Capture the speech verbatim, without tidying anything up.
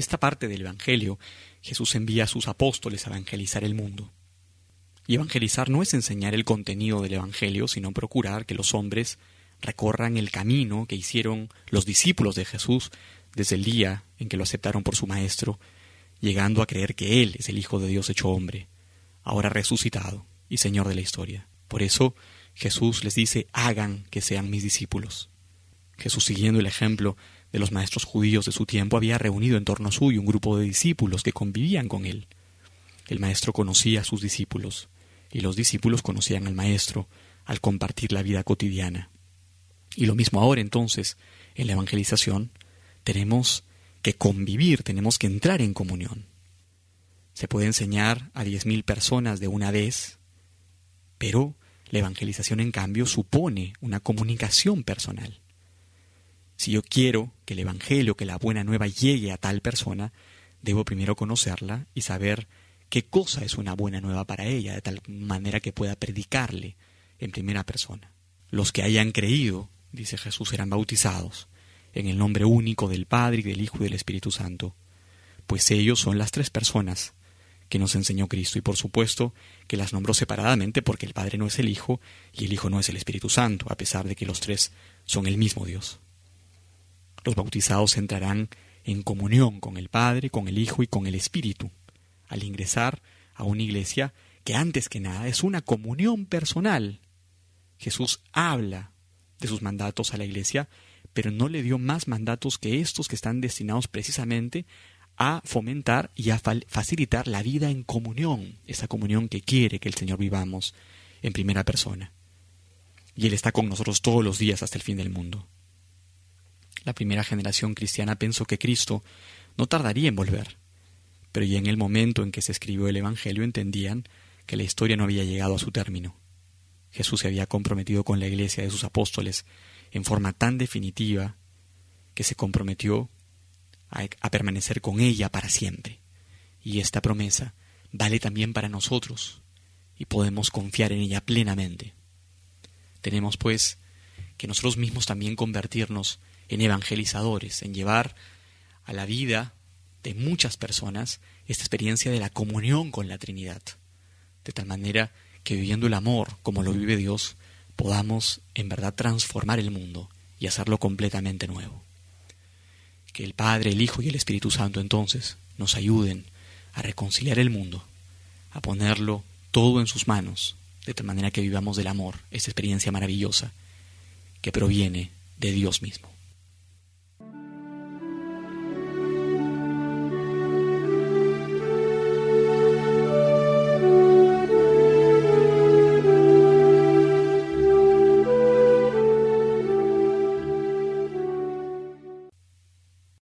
esta parte del Evangelio, Jesús envía a sus apóstoles a evangelizar el mundo. Y evangelizar no es enseñar el contenido del Evangelio, sino procurar que los hombres recorran el camino que hicieron los discípulos de Jesús desde el día en que lo aceptaron por su Maestro, llegando a creer que Él es el Hijo de Dios hecho hombre, ahora resucitado y Señor de la historia. Por eso Jesús les dice: hagan que sean mis discípulos. Jesús, siguiendo el ejemplo de los maestros judíos de su tiempo, había reunido en torno suyo un grupo de discípulos que convivían con Él. El Maestro conocía a sus discípulos, y los discípulos conocían al Maestro al compartir la vida cotidiana. Y lo mismo ahora, entonces, en la evangelización, tenemos que convivir, tenemos que entrar en comunión. Se puede enseñar a diez mil personas de una vez, pero la evangelización, en cambio, supone una comunicación personal. Si yo quiero que el Evangelio, que la buena nueva llegue a tal persona, debo primero conocerla y saber qué cosa es una buena nueva para ella, de tal manera que pueda predicarle en primera persona. Los que hayan creído, dice Jesús, serán bautizados en el nombre único del Padre, y del Hijo y del Espíritu Santo, pues ellos son las tres personas que nos enseñó Cristo, y por supuesto que las nombró separadamente porque el Padre no es el Hijo y el Hijo no es el Espíritu Santo, a pesar de que los tres son el mismo Dios. Los bautizados entrarán en comunión con el Padre, con el Hijo y con el Espíritu, al ingresar a una iglesia que antes que nada es una comunión personal. Jesús habla de sus mandatos a la iglesia, pero no le dio más mandatos que estos que están destinados precisamente a fomentar y a facilitar la vida en comunión, esa comunión que quiere que el Señor vivamos en primera persona. Y Él está con nosotros todos los días hasta el fin del mundo. La primera generación cristiana pensó que Cristo no tardaría en volver, pero ya en el momento en que se escribió el Evangelio entendían que la historia no había llegado a su término. Jesús se había comprometido con la iglesia de sus apóstoles en forma tan definitiva que se comprometió a, a permanecer con ella para siempre. Y esta promesa vale también para nosotros y podemos confiar en ella plenamente. Tenemos pues que nosotros mismos también convertirnos en evangelizadores, en llevar a la vida de muchas personas esta experiencia de la comunión con la Trinidad, de tal manera que viviendo el amor como lo vive Dios, podamos en verdad transformar el mundo y hacerlo completamente nuevo. Que el Padre, el Hijo y el Espíritu Santo entonces nos ayuden a reconciliar el mundo, a ponerlo todo en sus manos, de tal manera que vivamos del amor, esta experiencia maravillosa que proviene de Dios mismo.